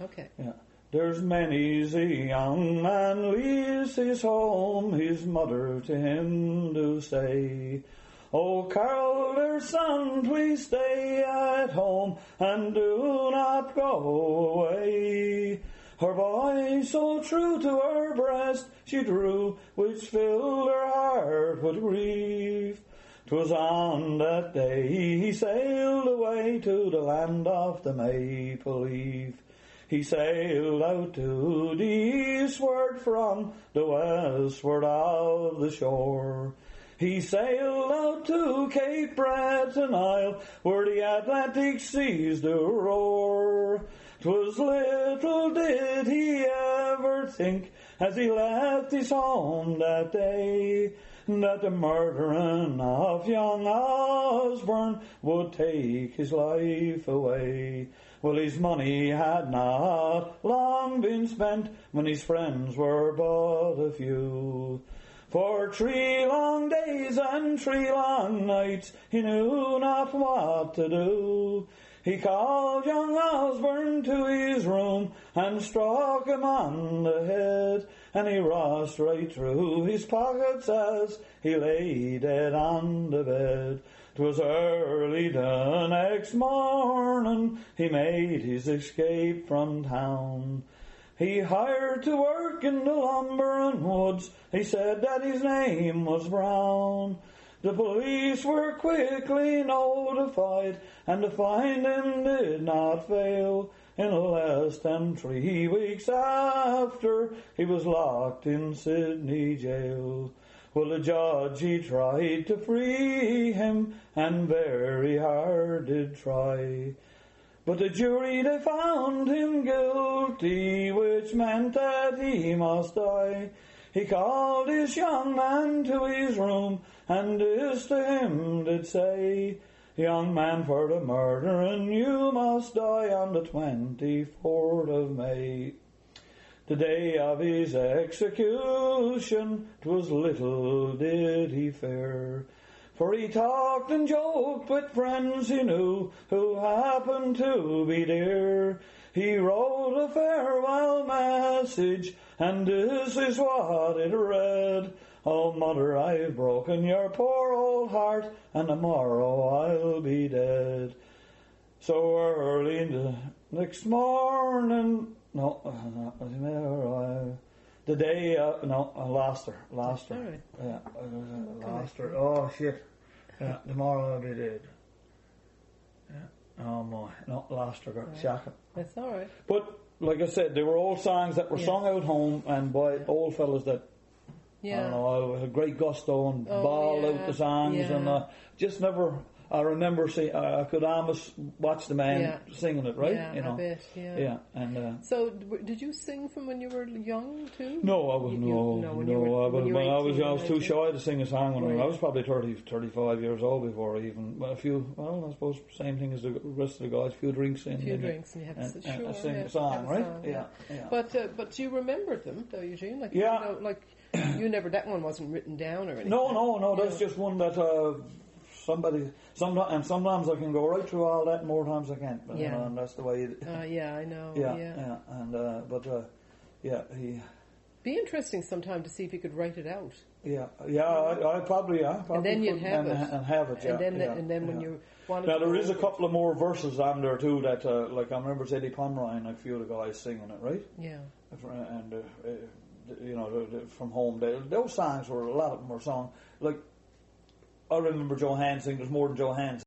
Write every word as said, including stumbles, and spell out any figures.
Okay. Yeah. There's many's a young man leaves his home, his mother to him do say, "Oh, Carol, dear son, please stay at home and do not go away." Her boy so true to her breast she drew, which filled her heart with grief. 'Twas on that day he sailed away to the land of the maple leaf. He sailed out to the eastward from the westward of the shore. He sailed out to Cape Breton Isle, where the Atlantic seas do roar. 'Twas little did he ever think, as he left his home that day, that the murdering of young Osborne would take his life away. Well, his money had not long been spent when his friends were but a few. For three long days and three long nights he knew not what to do. He called young Osborne to his room and struck him on the head, and he rushed right through his pockets as he lay dead on the bed. 'Twas early the next morning he made his escape from town. He hired to work in the lumber and woods. He said that his name was Brown. The police were quickly notified, and to find him did not fail. In less than three weeks after, he was locked in Sydney jail. Well, the judge, he tried to free him, and very hard did try. But the jury, they found him guilty, which meant that he must die. He called this young man to his room, and this to him did say, "Young man, for the murdering you must die on the twenty-fourth of May." The day of his execution, 'twas little did he fear, for he talked and joked with friends he knew who happened to be there. He wrote a farewell message, and this is what it read: "Oh, mother, I've broken your poor old heart, and tomorrow I'll be dead." So early in the next morning, no, uh, the day, uh, no, I lost her, lost her. Right. Yeah, uh, lost her. Oh, shit. Yeah, tomorrow I'll be dead. Yeah. Oh, my. No, lost her. Right. Shocking. That's all right. But, like I said, they were old songs that were Yeah. sung out home, and by Yeah. old fellas that, Yeah. I don't know, had great gusto and Oh, bawled yeah. out the songs, Yeah. and uh, just never... I remember see, I could almost watch the man Yeah. singing it, right? Yeah, you know? a bit, yeah. Yeah, and... Uh, So, d- did you sing from when you were young too? no, I was You- no, you- no. when you were, I was, when you were when I was, eighteen, I was too nineteen? shy to sing a song when I was, Right. I was probably thirty, thirty-five years old before I even, well, a few, well, I suppose same thing as the rest of the guys, a few drinks in. A few and- drinks and you have to and, sure, and, and sing yeah, a song, have a right? song, yeah, yeah. But uh, but you remembered them though, Eugene? Like Yeah. you know, like you never. That one wasn't written down or anything. No, no, no, that's Yeah. just one that, uh, somebody, sometimes, and sometimes I can go right through all that, and more times I can't. But, Yeah. you know, and that's the way. It, Uh, yeah, I know. yeah, Yeah. yeah, and uh, but uh, yeah, he, Be interesting sometime to see if you could write it out. yeah, yeah. I, I probably, yeah, probably And then you'd could- have and, it. and have it, yeah, and then, yeah, and then when yeah. you wanted Now to there go is a over- couple of more verses on there too that, uh, like I remember Eddie Pomeroy and a few of the guys singing it, right? Yeah. And uh, uh, you know, the, the, from home, they, those songs were a lot of them were sung. Like I remember Joe Hand singing. There's more than Joe Hand.